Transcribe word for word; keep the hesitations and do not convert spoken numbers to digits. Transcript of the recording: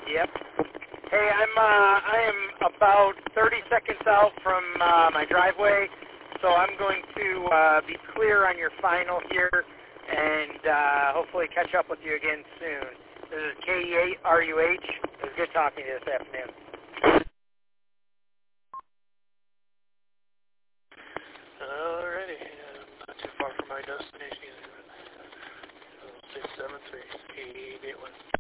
Yep. Hey, I'm uh, I am about thirty seconds out from uh, my driveway, so I'm going to uh, be clear on your final here, and uh, hopefully catch up with you again soon. This is K E eight R U H. It was good talking to you this afternoon. Alrighty, uh, not too far from my destination either. six seven three, eight eight one.